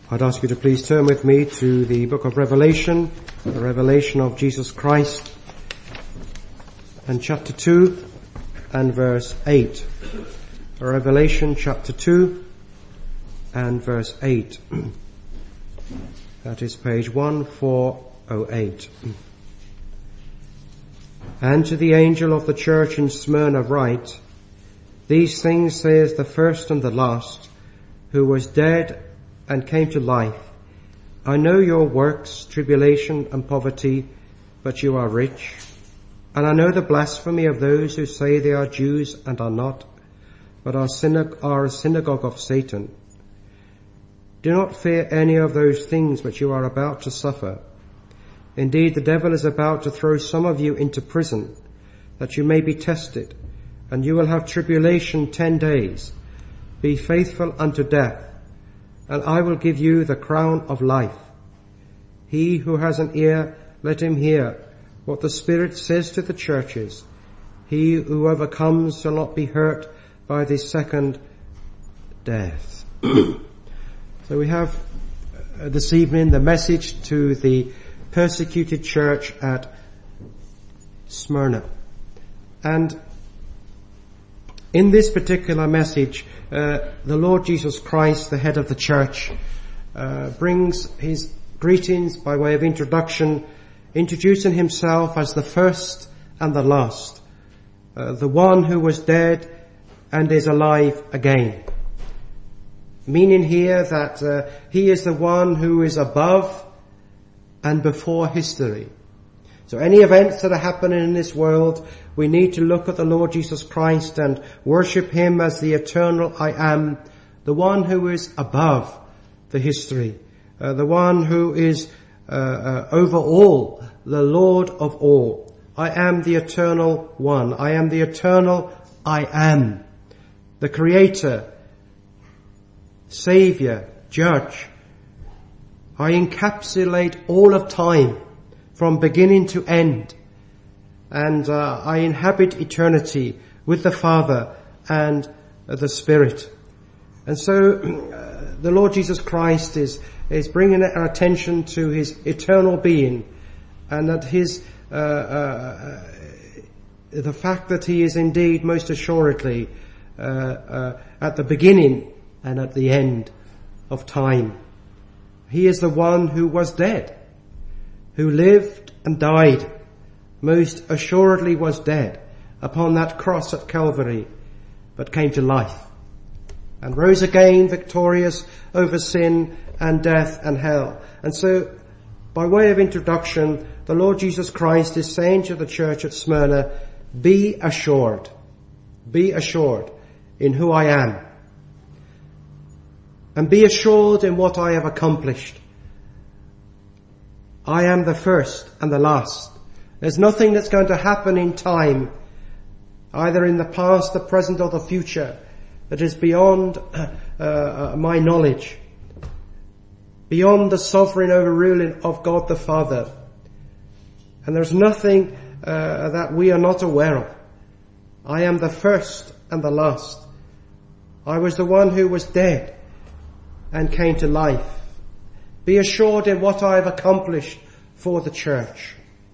I'd ask you to please turn with me to the book of Revelation, the revelation of Jesus Christ, and chapter 2 and verse 8. Revelation chapter 2 and verse 8. That is page 1408. And to the angel of the church in Smyrna write, These things says the first and the last, who was dead and came to life. I know your works, tribulation and poverty, but you are rich. And I know the blasphemy of those who say they are Jews and are not, but are a synagogue of Satan. Do not fear any of those things which you are about to suffer. Indeed, the devil is about to throw some of you into prison, that you may be tested, and you will have tribulation 10 days. Be faithful unto death, and I will give you the crown of life. He who has an ear, let him hear what the Spirit says to the churches. He who overcomes shall not be hurt by the second death. So we have this evening the message to the persecuted church at Smyrna. And in this particular message, the Lord Jesus Christ, the head of the church, brings his greetings by way of introduction, introducing himself as the first and the last, the one who was dead and is alive again. Meaning here that he is the one who is above and before history. So any events that are happening in this world, we need to look at the Lord Jesus Christ and worship him as the eternal I am, the one who is above the history, the one who is over all, the Lord of all. I am the eternal one. I am the eternal I am, the creator, savior, judge. I encapsulate all of time from beginning to end, and I inhabit eternity with the Father and the Spirit. And so the Lord Jesus Christ is bringing our attention to his eternal being, and that his the fact that he is indeed most assuredly at the beginning and at the end of time. He is the one who was dead, who lived and died, most assuredly was dead upon that cross at Calvary, but came to life and rose again victorious over sin and death and hell. And so, by way of introduction, the Lord Jesus Christ is saying to the church at Smyrna, be assured in who I am, and be assured in what I have accomplished. I am the first and the last. There's nothing that's going to happen in time, either in the past, the present, or the future, that is beyond my knowledge, beyond the sovereign overruling of God the Father. And there's nothing that we are not aware of. I am the first and the last. I was the one who was dead and came to life. Be assured in what I have accomplished for the church.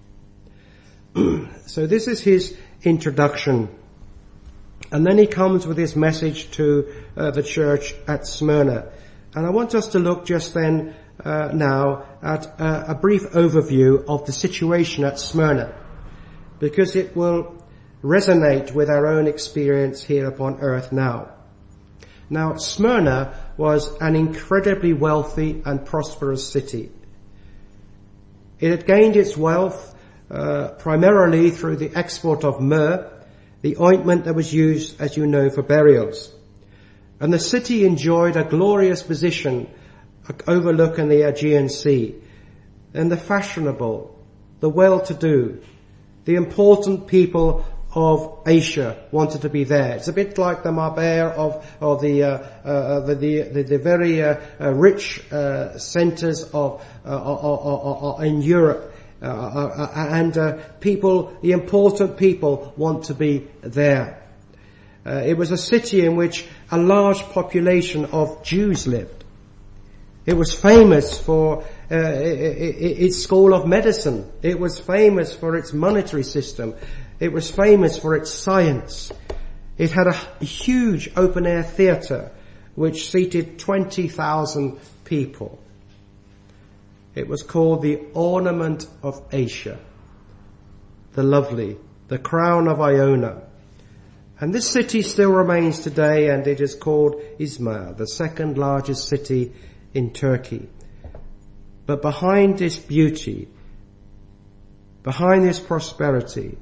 So this is his introduction. And then he comes with his message to the church at Smyrna. And I want us to look just then now at a brief overview of the situation at Smyrna, because it will resonate with our own experience here upon earth now. Now, Smyrna was an incredibly wealthy and prosperous city. It had gained its wealth primarily through the export of myrrh, the ointment that was used, as you know, for burials. And the city enjoyed a glorious position overlooking the Aegean Sea. And the fashionable, the well-to-do, the important people of Asia wanted to be there. It's a bit like the Marbella of the very rich centers of in Europe, and people, the important people, want to be there. It was a city in which a large population of Jews lived. It was famous for its school of medicine. It was famous for its monetary system. It was famous for its science. It had a huge open-air theatre which seated 20,000 people. It was called the Ornament of Asia, the Lovely, the Crown of Iona. And this city still remains today, and it is called Izmir, the second largest city in Turkey. But behind this beauty, behind this prosperity,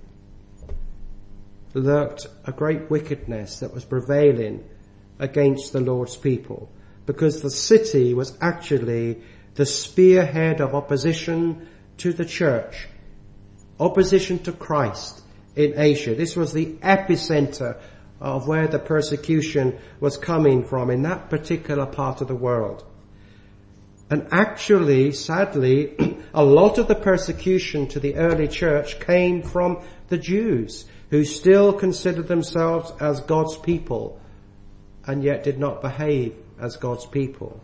lurked a great wickedness that was prevailing against the Lord's people, because the city was actually the spearhead of opposition to the church, opposition to Christ in Asia. This was the epicenter of where the persecution was coming from in that particular part of the world. And actually, sadly, a lot of the persecution to the early church came from the Jews, who still considered themselves as God's people and yet did not behave as God's people.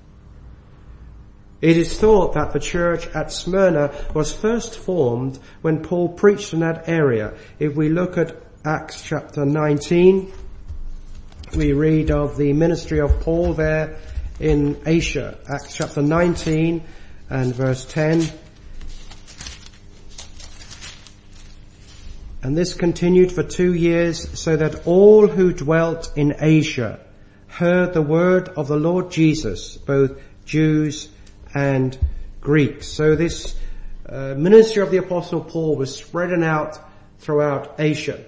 It is thought that the church at Smyrna was first formed when Paul preached in that area. If we look at Acts chapter 19, we read of the ministry of Paul there in Asia. Acts chapter 19 and verse 10. And this continued for 2 years, so that all who dwelt in Asia heard the word of the Lord Jesus, both Jews and Greeks. So this ministry of the Apostle Paul was spreading out throughout Asia.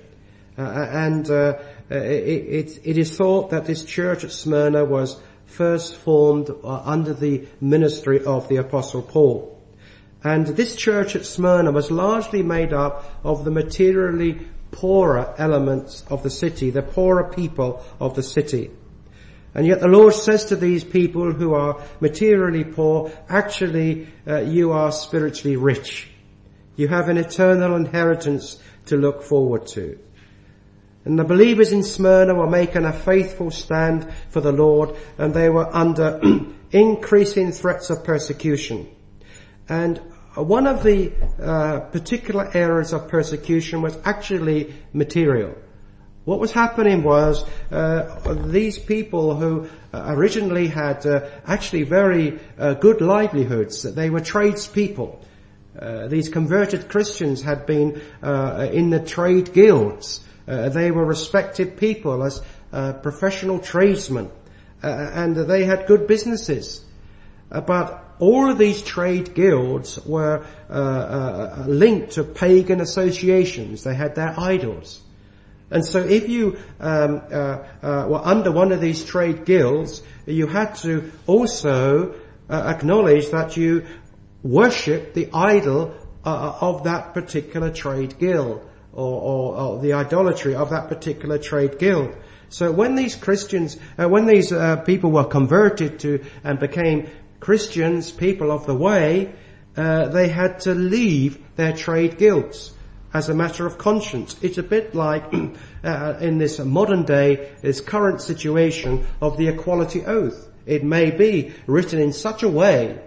It is thought that this church at Smyrna was first formed under the ministry of the Apostle Paul. And this church at Smyrna was largely made up of the materially poorer elements of the city, the poorer people of the city. And yet the Lord says to these people who are materially poor, actually, you are spiritually rich. You have an eternal inheritance to look forward to. And the believers in Smyrna were making a faithful stand for the Lord, and they were under increasing threats of persecution. And one of the particular areas of persecution was actually material. What was happening was these people who originally had actually very good livelihoods, they were tradespeople. These converted Christians had been in the trade guilds. They were respected people as professional tradesmen, and they had good businesses. But all of these trade guilds were linked to pagan associations. They had their idols. And so if you were under one of these trade guilds, you had to also acknowledge that you worship the idol of that particular trade guild, or the idolatry of that particular trade guild. So when these Christians, when these people were converted to and became Christians, people of the way, they had to leave their trade guilds as a matter of conscience. It's a bit like in this modern day, this current situation of the equality oath. It may be written in such a way,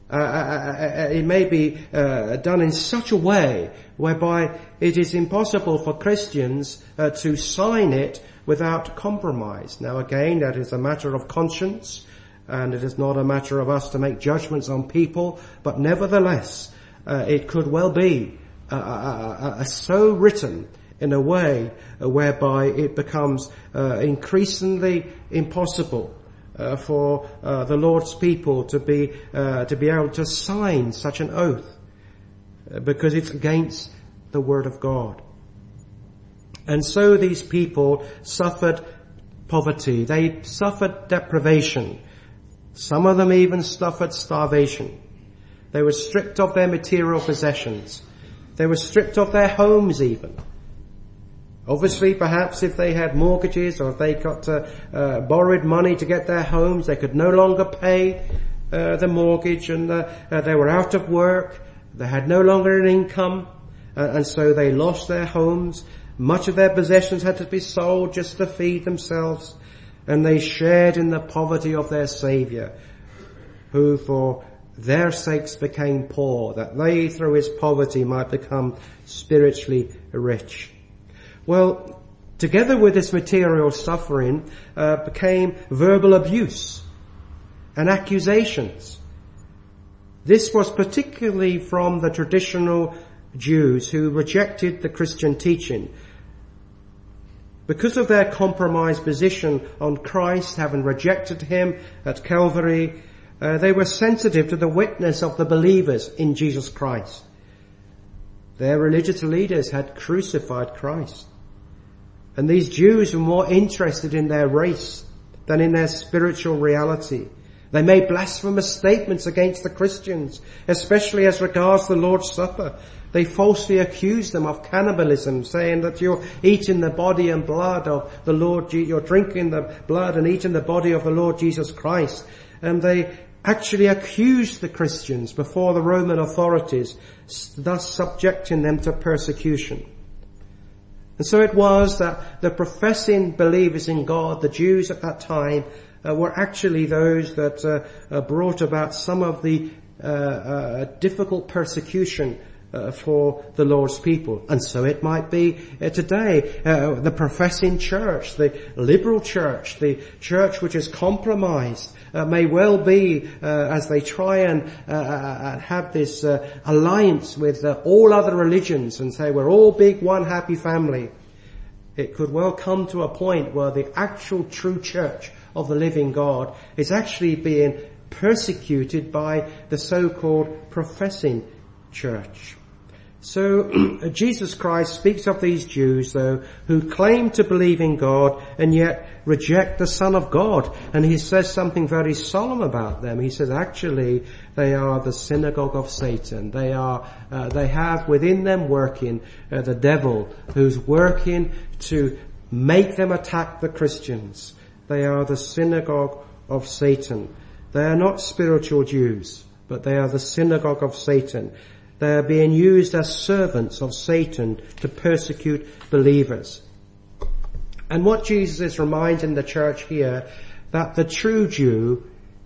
it may be done in such a way whereby it is impossible for Christians to sign it without compromise. Now again, that is a matter of conscience, and it is not a matter of us to make judgments on people, but nevertheless, it could well be so written in a way whereby it becomes increasingly impossible for the Lord's people to be able to sign such an oath, because it's against the Word of God. And so these people suffered poverty. They suffered deprivation. Some of them even suffered starvation. They were stripped of their material possessions. They were stripped of their homes even. Obviously, perhaps if they had mortgages or if they got borrowed money to get their homes, they could no longer pay the mortgage, and they were out of work. They had no longer an income, and so they lost their homes. Much of their possessions had to be sold just to feed themselves, and they shared in the poverty of their Saviour. who for their sakes became poor, that they through his poverty might become spiritually rich. Well, together with this material suffering became verbal abuse and accusations. This was particularly from the traditional Jews who rejected the Christian teaching. Because of their compromised position on Christ, having rejected him at Calvary, they were sensitive to the witness of the believers in Jesus Christ. Their religious leaders had crucified Christ. And these Jews were more interested in their race than in their spiritual reality. They made blasphemous statements against the Christians, especially as regards the Lord's Supper. They falsely accused them of cannibalism, saying that you're eating the body and blood of the Lord, you're drinking the blood and eating the body of the Lord Jesus Christ. And they actually accused the Christians before the Roman authorities, thus subjecting them to persecution. And so it was that the professing believers in God, the Jews at that time, were actually those that brought about some of the difficult persecution for the Lord's people. And so it might be today. The professing church, the liberal church, the church which is compromised, may well be, as they try and have this alliance with all other religions and say we're all big one happy family. It could well come to a point where the actual true church of the living God is actually being persecuted by the so-called professing church. So Jesus Christ speaks of these Jews, though, who claim to believe in God and yet reject the Son of God. And he says something very solemn about them. He says actually they are the synagogue of Satan. They have within them working the devil, who's working to make them attack the Christians. They are the synagogue of Satan. They are not spiritual Jews, but they are the synagogue of Satan. They are being used as servants of Satan to persecute believers. And what Jesus is reminding the church here, that the true Jew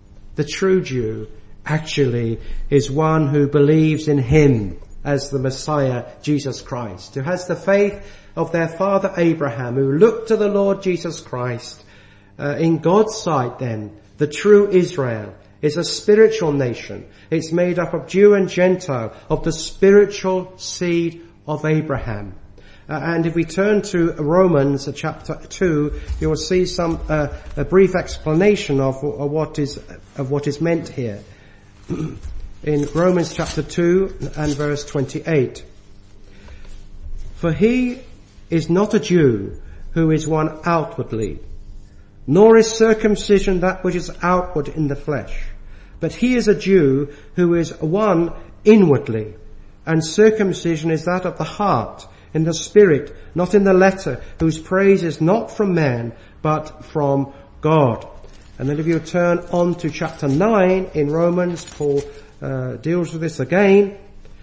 actually is one who believes in him as the Messiah, Jesus Christ, who has the faith of their father Abraham, who looked to the Lord Jesus Christ. In God's sight then, the true Israel is a spiritual nation. It's made up of Jew and Gentile, of the spiritual seed of Abraham. And if we turn to Romans chapter 2, you will see a brief explanation of what is meant here. In Romans chapter 2 and verse 28. For he is not a Jew who is one outwardly, nor is circumcision that which is outward in the flesh. But he is a Jew who is one inwardly, and circumcision is that of the heart, in the spirit, not in the letter, whose praise is not from man, but from God. And then if you turn on to chapter 9 in Romans, Paul deals with this again.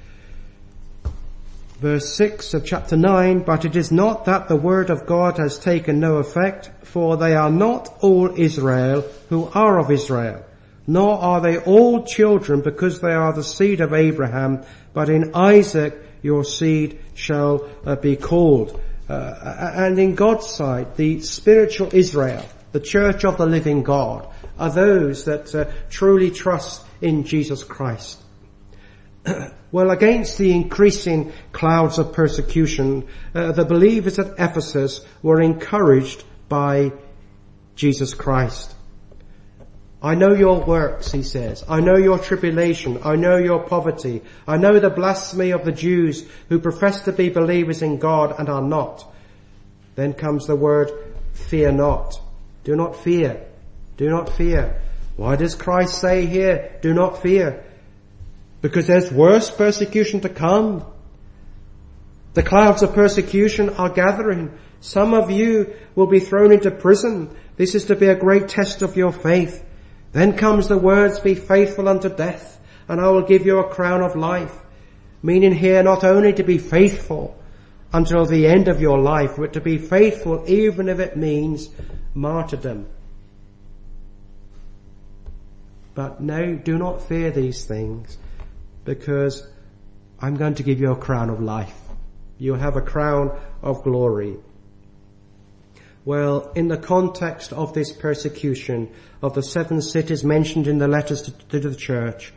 Verse 6 of chapter 9, but it is not that the word of God has taken no effect, for they are not all Israel who are of Israel, nor are they all children because they are the seed of Abraham, but in Isaac your seed shall be called. And in God's sight, the spiritual Israel, the church of the living God, are those that truly trust in Jesus Christ. Well, against the increasing clouds of persecution, the believers at Ephesus were encouraged by Jesus Christ. I know your works, he says. I know your tribulation. I know your poverty. I know the blasphemy of the Jews who profess to be believers in God and are not. Then comes the word, fear not. Do not fear. Do not fear. Why does Christ say here, do not fear? Because there's worse persecution to come. The clouds of persecution are gathering. Some of you will be thrown into prison. This is to be a great test of your faith. Then comes the words, be faithful unto death, and I will give you a crown of life. Meaning here not only to be faithful until the end of your life, but to be faithful even if it means martyrdom. But no, do not fear these things, because I'm going to give you a crown of life. You'll have a crown of glory. Well, in the context of this persecution of the 7 cities mentioned in the letters to the church,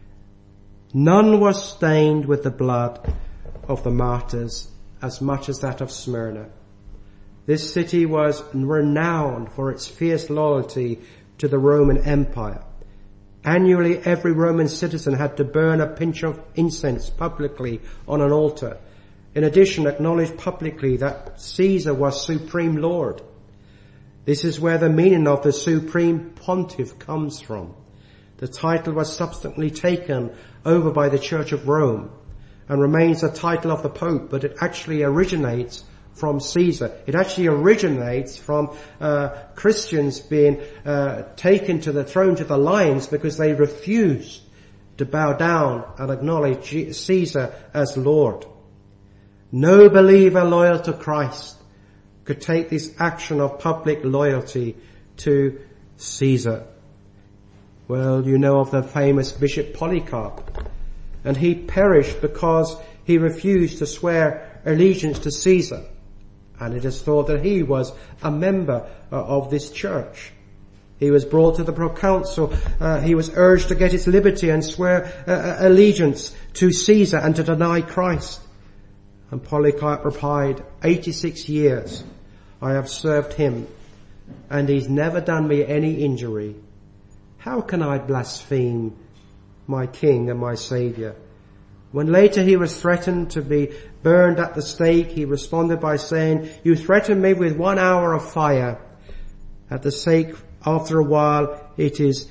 none was stained with the blood of the martyrs as much as that of Smyrna. This city was renowned for its fierce loyalty to the Roman Empire. Annually, every Roman citizen had to burn a pinch of incense publicly on an altar. In addition, acknowledged publicly that Caesar was supreme lord. This is where the meaning of the supreme pontiff comes from. The title was subsequently taken over by the Church of Rome and remains a title of the Pope, but it actually originates from Caesar. It actually originates from Christians being taken to the throne to the lions because they refused to bow down and acknowledge Caesar as Lord. No believer loyal to Christ could take this action of public loyalty to Caesar. Well, you know of the famous Bishop Polycarp, and he perished because he refused to swear allegiance to Caesar. And it is thought that he was a member of this church. He was brought to the proconsul. He was urged to get his liberty and swear allegiance to Caesar and to deny Christ. And Polycarp replied, 86 years I have served him, and he's never done me any injury. How can I blaspheme my king and my saviour? When later he was threatened to be burned at the stake, he responded by saying, you threaten me with 1 hour of fire. At the stake, after a while, it is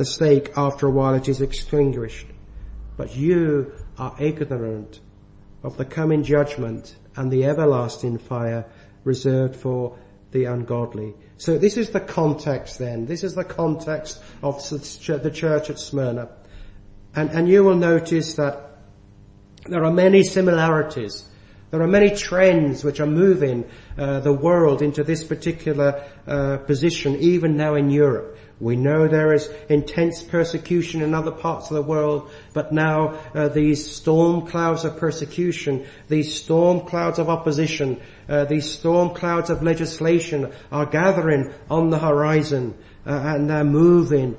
extinguished. But you are ignorant of the coming judgment and the everlasting fire reserved for the ungodly. So this is the context then. This is the context of the church at Smyrna. And you will notice that there are many similarities. There are many trends which are moving the world into this particular position, even now in Europe. We know there is intense persecution in other parts of the world, but now these storm clouds of persecution, these storm clouds of opposition, these storm clouds of legislation are gathering on the horizon, and they're moving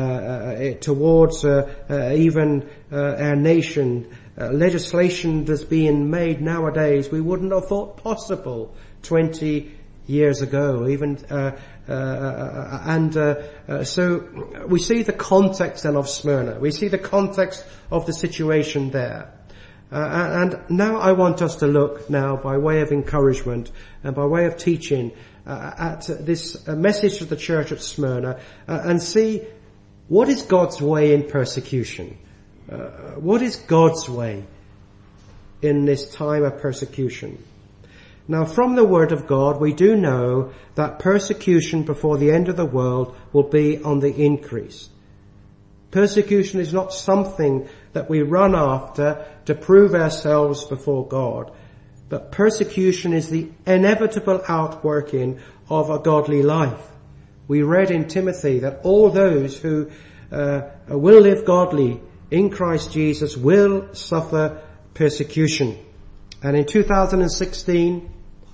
towards even our nation. Legislation that's being made nowadays we wouldn't have thought possible 20 years ago, even so we see the context then of Smyrna. We see the context of the situation there. And now I want us to look now, by way of encouragement and by way of teaching, at this message to the church at Smyrna, and see what is God's way in persecution. What is God's way in this time of persecution? Now, from the Word of God, we do know that persecution before the end of the world will be on the increase. Persecution is not something that we run after to prove ourselves before God, but persecution is the inevitable outworking of a godly life. We read in Timothy that all those who will live godly in Christ Jesus will suffer persecution. And in 2016,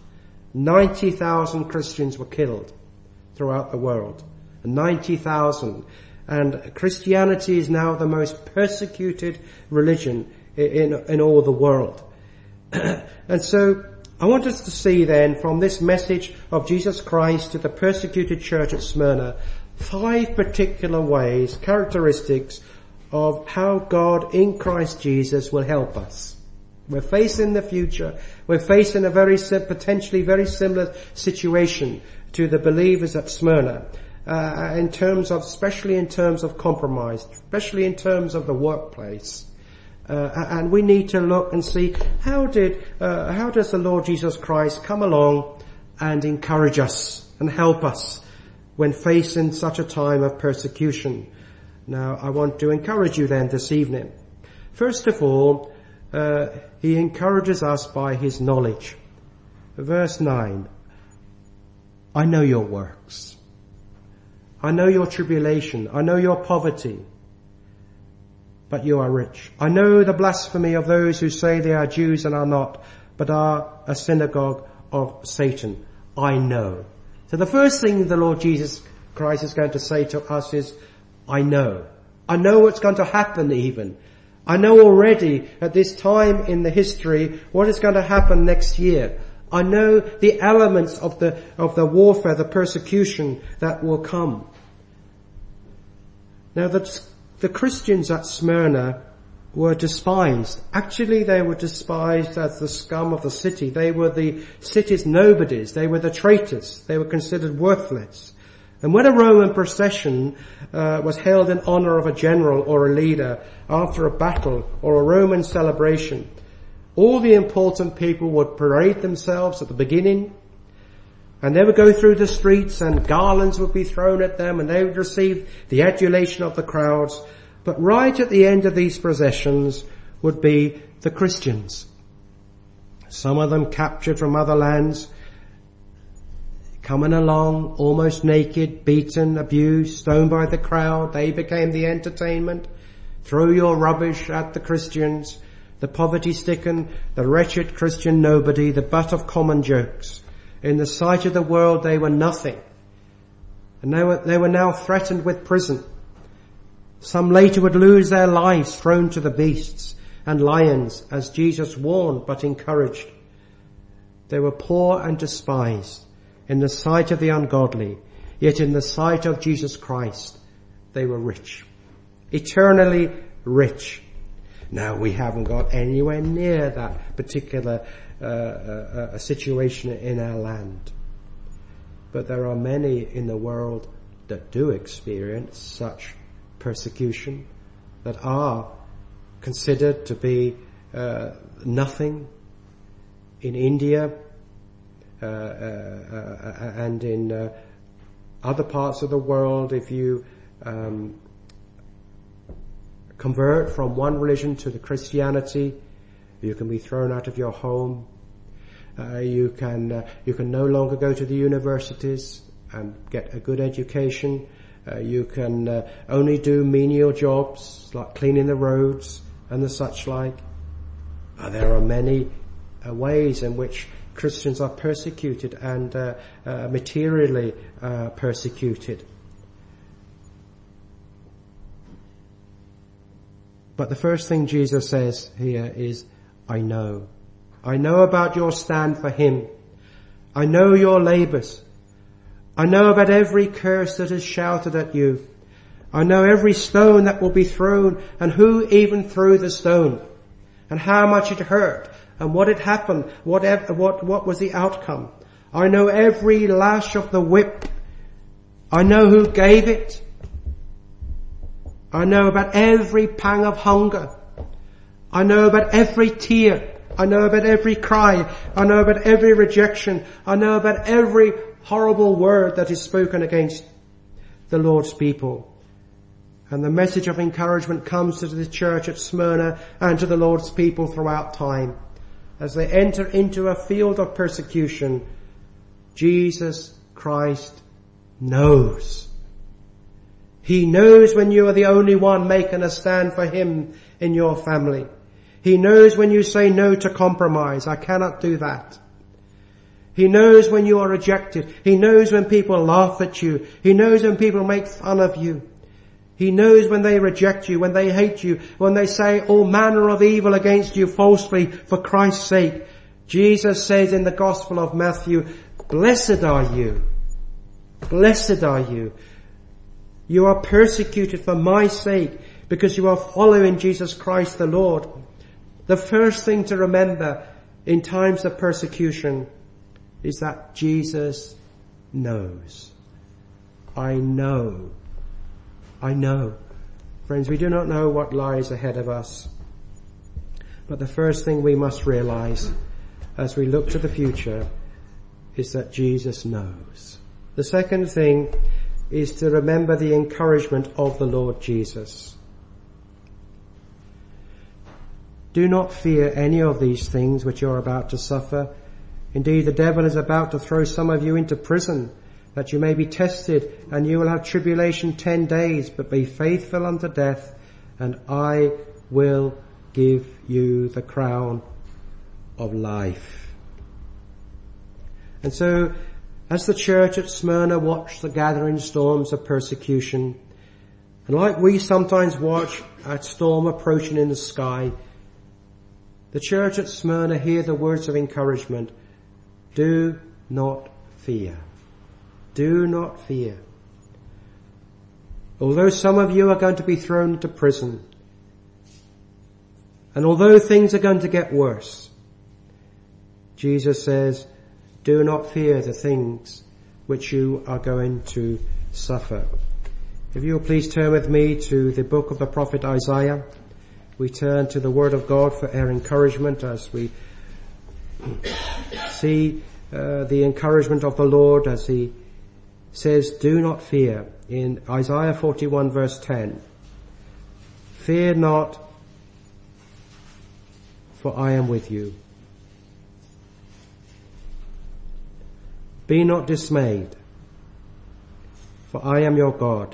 90,000 Christians were killed throughout the world. 90,000. And Christianity is now the most persecuted religion in all the world. And so I want us to see then from this message of Jesus Christ to the persecuted church at Smyrna 5 particular ways, characteristics of how God in Christ Jesus will help us. We're facing the future. We're facing a potentially very similar situation to the believers at Smyrna, especially in terms of compromise, especially in terms of the workplace. And we need to look and see how does the Lord Jesus Christ come along and encourage us and help us when facing such a time of persecution. Now, I want to encourage you then this evening. First of all, he encourages us by his knowledge. Verse 9, I know your works. I know your tribulation. I know your poverty. But you are rich. I know the blasphemy of those who say they are Jews and are not, but are a synagogue of Satan. I know. So the first thing the Lord Jesus Christ is going to say to us is, I know. I know what's going to happen even. I know already at this time in the history what is going to happen next year. I know the elements of the warfare, the persecution that will come. Now the Christians at Smyrna were despised. Actually, they were despised as the scum of the city. They were the city's nobodies. They were the traitors. They were considered worthless. And when a Roman procession was held in honor of a general or a leader after a battle or a Roman celebration, all the important people would parade themselves at the beginning, and they would go through the streets and garlands would be thrown at them and they would receive the adulation of the crowds. But right at the end of these processions would be the Christians. Some of them captured from other lands, coming along almost naked, beaten, abused, stoned by the crowd. They became the entertainment. Throw your rubbish at the Christians, the poverty-stricken, the wretched Christian nobody, the butt of common jokes. In the sight of the world, they were nothing. And they were now threatened with prison. Some later would lose their lives thrown to the beasts and lions, as Jesus warned but encouraged. They were poor and despised in the sight of the ungodly, yet in the sight of Jesus Christ, they were rich. Eternally rich. Now, we haven't got anywhere near that particular situation in our land. But there are many in the world that do experience such persecution, that are considered to be nothing. In India and in other parts of the world, if you convert from one religion to the Christianity, you can be thrown out of your home. You can no longer go to the universities and get a good education. You can only do menial jobs like cleaning the roads and the such like. There are many ways in which Christians are persecuted and materially persecuted. But the first thing Jesus says here is, I know. I know about your stand for him. I know your labours. I know about every curse that is shouted at you. I know every stone that will be thrown and who even threw the stone and how much it hurt and what had happened, what was the outcome. I know every lash of the whip. I know who gave it. I know about every pang of hunger. I know about every tear. I know about every cry. I know about every rejection. I know about every horrible word that is spoken against the Lord's people. And the message of encouragement comes to the church at Smyrna and to the Lord's people throughout time. As they enter into a field of persecution, Jesus Christ knows. He knows when you are the only one making a stand for him in your family. He knows when you say no to compromise. I cannot do that. He knows when you are rejected. He knows when people laugh at you. He knows when people make fun of you. He knows when they reject you, when they hate you, when they say all manner of evil against you falsely for Christ's sake. Jesus says in the Gospel of Matthew, blessed are you. Blessed are you. You are persecuted for my sake because you are following Jesus Christ the Lord. The first thing to remember in times of persecution is that Jesus knows. I know. I know. Friends, we do not know what lies ahead of us. But the first thing we must realize as we look to the future is that Jesus knows. The second thing is to remember the encouragement of the Lord Jesus. Do not fear any of these things which you are about to suffer. Indeed, the devil is about to throw some of you into prison, that you may be tested, and you will have tribulation 10 days, but be faithful unto death, and I will give you the crown of life. And so, as the church at Smyrna watched the gathering storms of persecution, and like we sometimes watch a storm approaching in the sky, the church at Smyrna hear the words of encouragement. Do not fear. Do not fear. Although some of you are going to be thrown into prison, and although things are going to get worse, Jesus says, do not fear the things which you are going to suffer. If you will please turn with me to the book of the prophet Isaiah. We turn to the word of God for our encouragement as we see the encouragement of the Lord as he says, do not fear. In Isaiah 41 verse 10, fear not, for I am with you. Be not dismayed, for I am your God.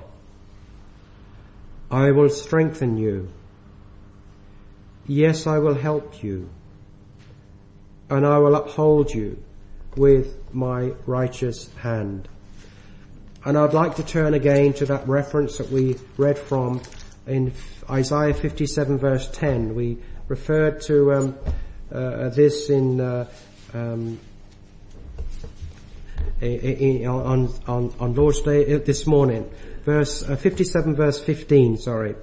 I will strengthen you. Yes, I will help you, and I will uphold you with my righteous hand. And I'd like to turn again to that reference that we read from in Isaiah 57 verse 10. We referred to this on Lord's Day this morning. Verse 57 verse 15, sorry.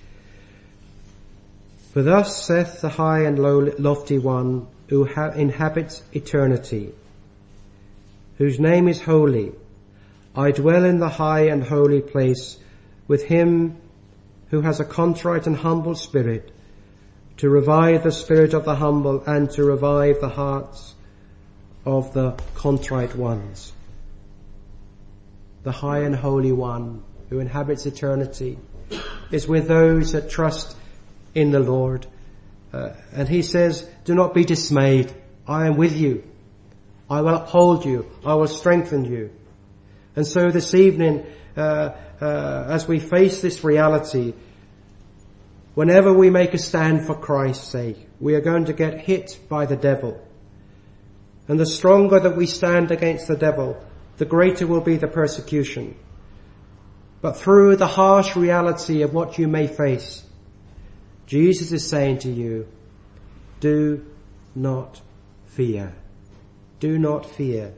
For thus saith the high and lofty one who inhabits eternity, whose name is holy. I dwell in the high and holy place with him who has a contrite and humble spirit, to revive the spirit of the humble and to revive the hearts of the contrite ones. The high and holy one who inhabits eternity is with those that trust in the Lord. And he says, do not be dismayed. I am with you. I will uphold you. I will strengthen you. And so this evening, as we face this reality, whenever we make a stand for Christ's sake, we are going to get hit by the devil. And the stronger that we stand against the devil, the greater will be the persecution. But through the harsh reality of what you may face, Jesus is saying to you, do not fear. Do not fear.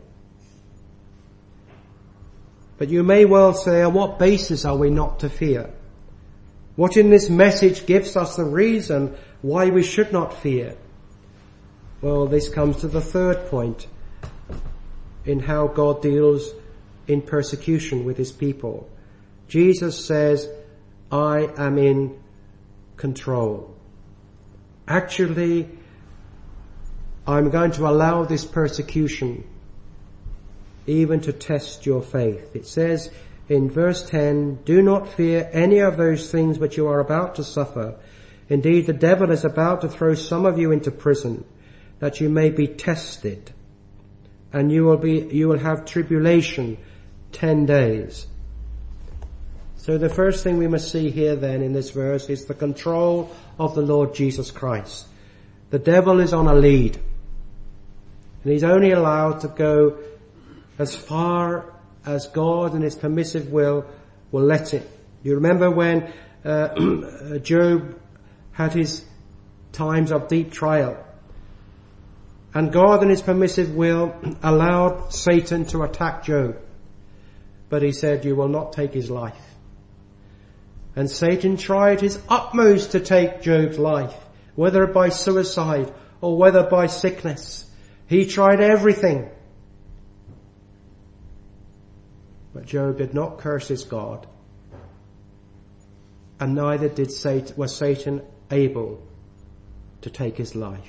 But you may well say, on what basis are we not to fear? What in this message gives us the reason why we should not fear? Well, this comes to the third point in how God deals in persecution with his people. Jesus says, I am in control. Actually, I'm going to allow this persecution even to test your faith. It says in verse 10, do not fear any of those things which you are about to suffer. Indeed, the devil is about to throw some of you into prison, that you may be tested, and you will have tribulation 10 days. So the first thing we must see here then in this verse is the control of the Lord Jesus Christ. The devil is on a lead, and he's only allowed to go as far as God and his permissive will let him. You remember when Job had his times of deep trial, and God in his permissive will allowed Satan to attack Job. But he said, you will not take his life. And Satan tried his utmost to take Job's life, whether by suicide or whether by sickness. He tried everything. But Job did not curse his God. And neither was Satan able to take his life.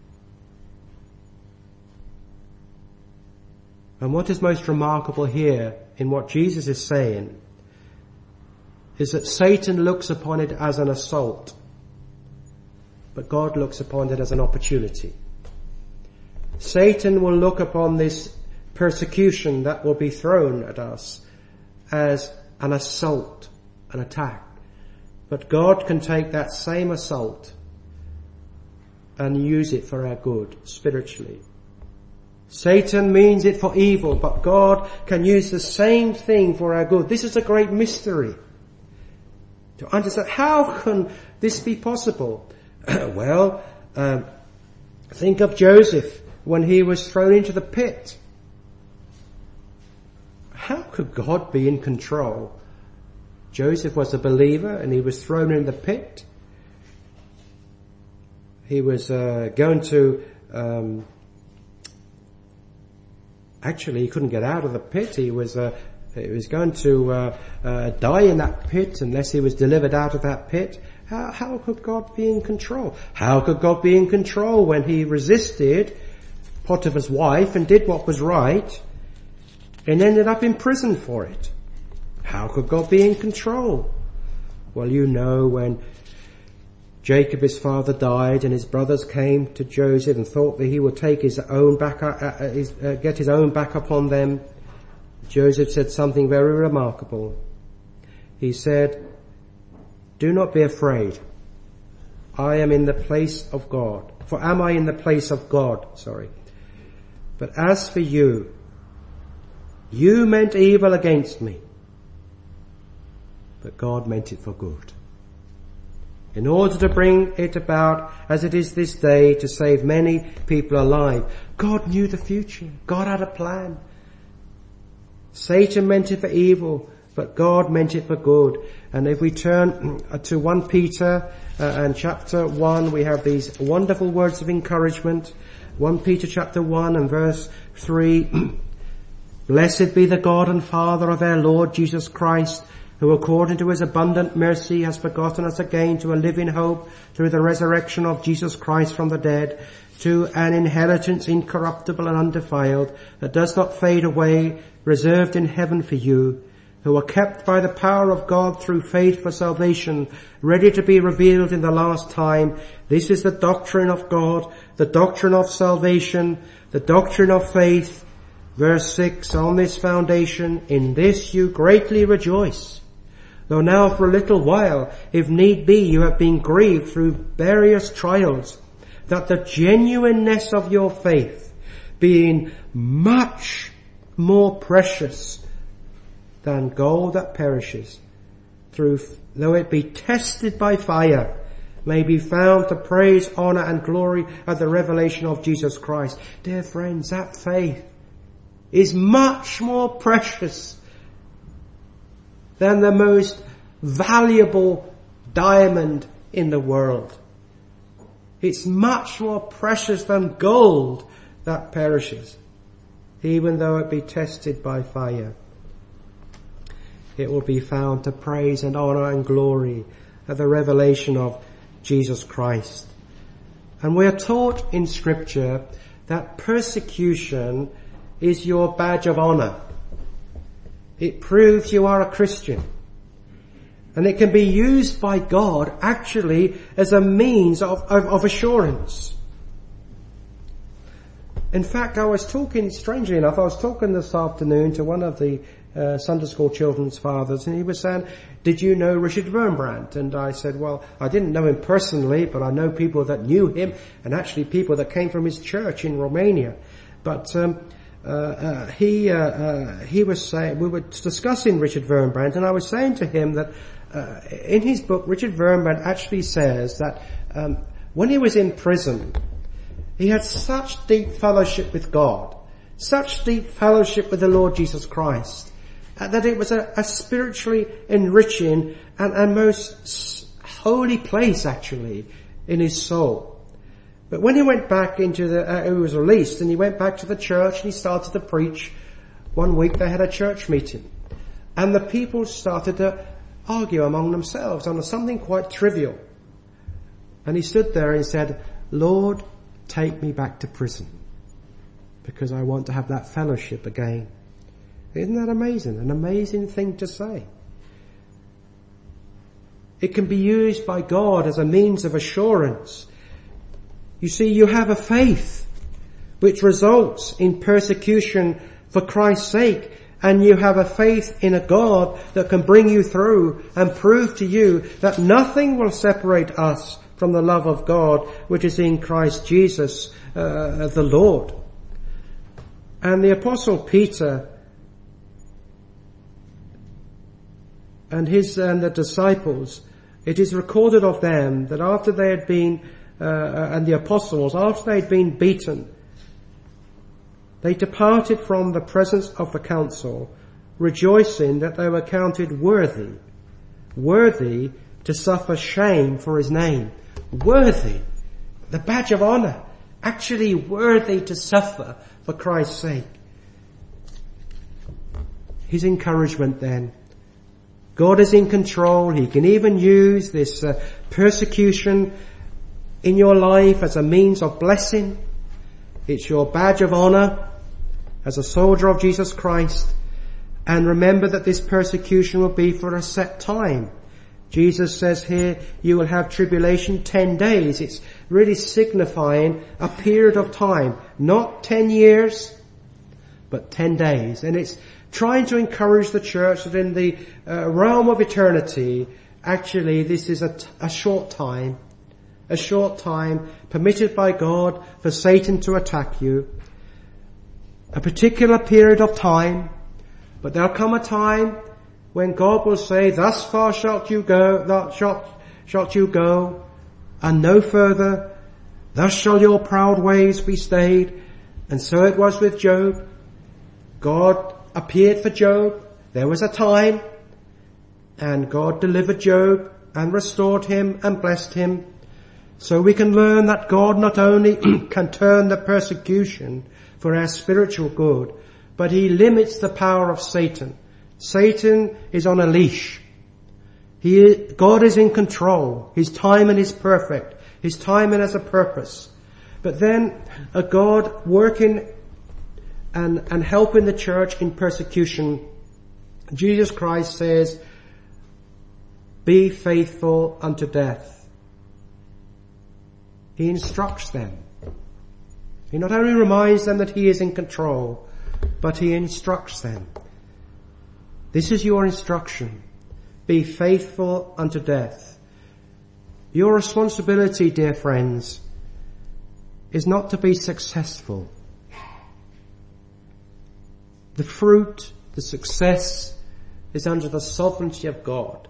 And what is most remarkable here in what Jesus is saying is that Satan looks upon it as an assault, but God looks upon it as an opportunity. Satan will look upon this persecution that will be thrown at us as an assault, an attack. But God can take that same assault and use it for our good spiritually. Satan means it for evil, but God can use the same thing for our good. This is a great mystery to understand. How can this be possible? Well, think of Joseph when he was thrown into the pit. How could God be in control? Joseph was a believer and he was thrown in the pit. He was going to... Actually, he couldn't get out of the pit. He was going to die in that pit unless he was delivered out of that pit. How could God be in control? How could God be in control when he resisted Potiphar's wife and did what was right and ended up in prison for it? How could God be in control? Well, you know, when Jacob, his father, died and his brothers came to Joseph and thought that he would take his own back, get his own back upon them, Joseph said something very remarkable. He said, "Do not be afraid. I am in the place of God. For am I in the place of God? But as for you, you meant evil against me, but God meant it for good, in order to bring it about as it is this day, to save many people alive." God knew the future. God had a plan. Satan meant it for evil, but God meant it for good. And if we turn to 1 Peter and chapter 1, we have these wonderful words of encouragement. 1 Peter chapter 1 and verse 3. "Blessed be the God and Father of our Lord Jesus Christ, who according to his abundant mercy has begotten us again to a living hope through the resurrection of Jesus Christ from the dead, to an inheritance incorruptible and undefiled, that does not fade away, reserved in heaven for you, who are kept by the power of God through faith for salvation, ready to be revealed in the last time. This is the doctrine of God, the doctrine of salvation, the doctrine of faith." Verse 6, "On this foundation, in this you greatly rejoice, though now for a little while, if need be, you have been grieved through various trials, that the genuineness of your faith, being much more precious than gold that perishes, though it be tested by fire, may be found to praise, honor and glory at the revelation of Jesus Christ." Dear friends, that faith is much more precious than the most valuable diamond in the world. It's much more precious than gold that perishes, even though it be tested by fire. It will be found to praise and honor and glory at the revelation of Jesus Christ. And we are taught in Scripture that persecution is your badge of honor. It proves you are a Christian. And it can be used by God actually as a means of assurance. In fact, strangely enough, I was talking this afternoon to one of the Sunday school children's fathers, and he was saying, "Did you know Richard Wurmbrand?" And I said, "Well, I didn't know him personally, but I know people that knew him, and actually people that came from his church in Romania." But he was saying, we were discussing Richard Wurmbrand, and I was saying to him that in his book, Richard Wurmbrand actually says that when he was in prison, he had such deep fellowship with God, such deep fellowship with the Lord Jesus Christ, that it was a spiritually enriching and most holy place actually in his soul. But when he went back he was released and he went back to the church and he started to preach. One week they had a church meeting and the people started to argue among themselves on something quite trivial. And he stood there and said, "Lord, take me back to prison because I want to have that fellowship again." Isn't that amazing? An amazing thing to say. It can be used by God as a means of assurance. You see, you have a faith which results in persecution for Christ's sake, and you have a faith in a God that can bring you through and prove to you that nothing will separate us from the love of God which is in Christ Jesus, the Lord. And the Apostle Peter and the disciples, it is recorded of them that after they had been, and the apostles, after they had been beaten, they departed from the presence of the council, rejoicing that they were counted worthy to suffer shame for his name. Worthy, the badge of honor, actually worthy to suffer for Christ's sake. His encouragement then. God is in control. He can even use this persecution in your life as a means of blessing. It's your badge of honor as a soldier of Jesus Christ. And remember that this persecution will be for a set time. Jesus says here, you will have tribulation 10 days. It's really signifying a period of time. Not 10 years, but 10 days. And it's trying to encourage the church that in the realm of eternity, actually this is a short time permitted by God for Satan to attack you. A particular period of time, but there'll come a time when God will say, thus far shalt you go, shalt you go, and no further. Thus shall your proud ways be stayed. And so it was with Job. God appeared for Job. There was a time, and God delivered Job and restored him and blessed him. So we can learn that God not only can turn the persecution for our spiritual good, but he limits the power of Satan. Satan is on a leash. God is in control. His timing is perfect. His timing has a purpose. But then a God working and helping the church in persecution, Jesus Christ says, be faithful unto death. He instructs them. He not only reminds them that he is in control, but he instructs them. This is your instruction. Be faithful unto death. Your responsibility, dear friends, is not to be successful. The fruit, the success is under the sovereignty of God.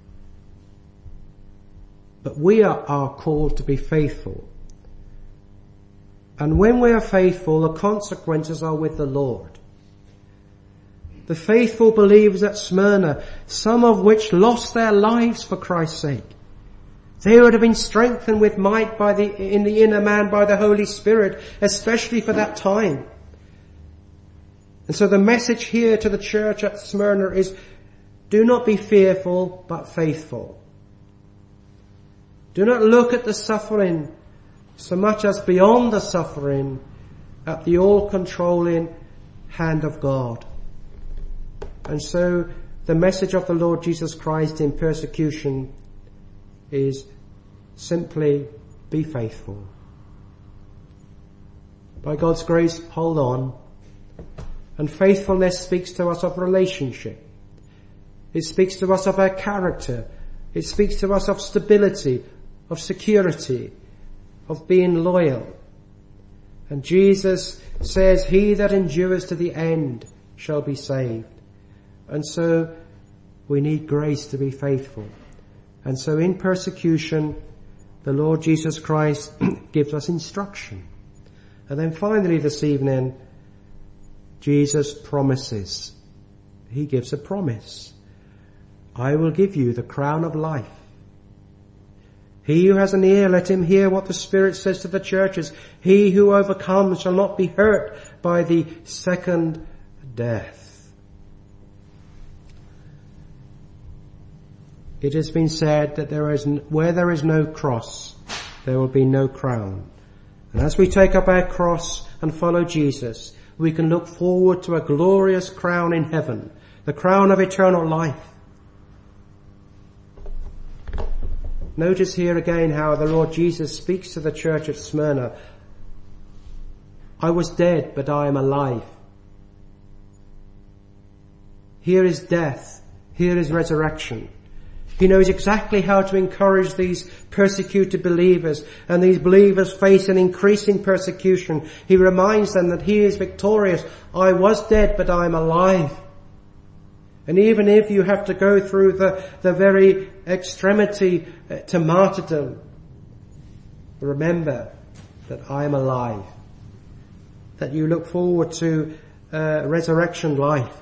But we are called to be faithful. And when we are faithful, the consequences are with the Lord. The faithful believers at Smyrna, some of which lost their lives for Christ's sake, they would have been strengthened with might in the inner man by the Holy Spirit, especially for that time. And so the message here to the church at Smyrna is, do not be fearful, but faithful. Do not look at the suffering so much as beyond the suffering at the all-controlling hand of God. And so the message of the Lord Jesus Christ in persecution is simply be faithful. By God's grace, hold on. And faithfulness speaks to us of relationship. It speaks to us of our character. It speaks to us of stability, of security, of being loyal. And Jesus says, he that endures to the end shall be saved. And so we need grace to be faithful. And so in persecution, the Lord Jesus Christ gives us instruction. And then finally this evening, Jesus promises. He gives a promise. I will give you the crown of life. He who has an ear, let him hear what the Spirit says to the churches. He who overcomes shall not be hurt by the second death. It has been said that where there is no cross, there will be no crown. And as we take up our cross and follow Jesus, we can look forward to a glorious crown in heaven, the crown of eternal life. Notice here again how the Lord Jesus speaks to the church at Smyrna. I was dead, but I am alive. Here is death. Here is resurrection. He knows exactly how to encourage these persecuted believers, and these believers face an increasing persecution. He reminds them that he is victorious. I was dead, but I am alive. And even if you have to go through the very extremity to martyrdom, remember that I am alive. That you look forward to resurrection life.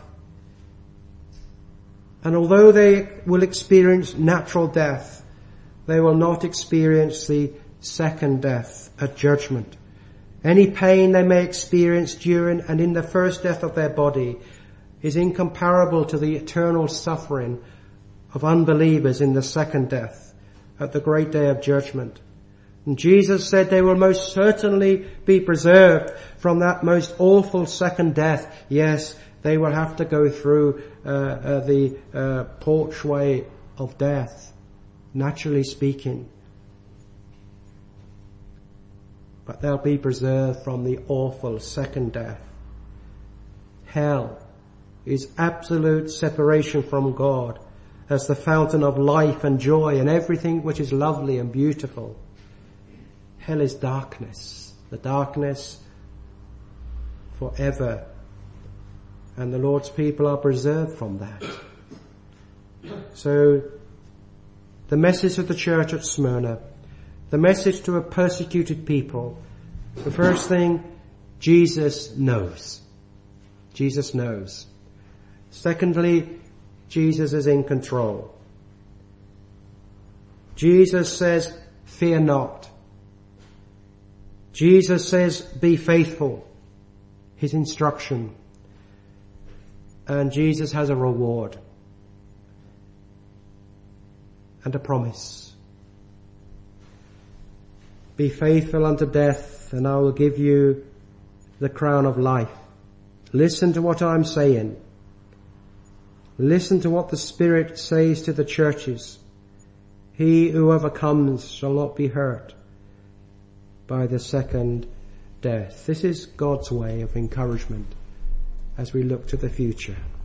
And although they will experience natural death, they will not experience the second death at judgment. Any pain they may experience during and in the first death of their body is incomparable to the eternal suffering of unbelievers in the second death at the great day of judgment. And Jesus said they will most certainly be preserved from that most awful second death. Yes, they will have to go through the porchway of death, naturally speaking. But they'll be preserved from the awful second death. Hell is absolute separation from God as the fountain of life and joy and everything which is lovely and beautiful. Hell is darkness, the darkness forever. And the Lord's people are preserved from that. So, the message of the church at Smyrna, the message to a persecuted people, the first thing, Jesus knows. Jesus knows. Secondly, Jesus is in control. Jesus says, fear not. Jesus says, be faithful. His instruction. And Jesus has a reward and a promise. Be faithful unto death, and I will give you the crown of life. Listen to what I'm saying. Listen to what the Spirit says to the churches. He who overcomes shall not be hurt by the second death. This is God's way of encouragement as we look to the future.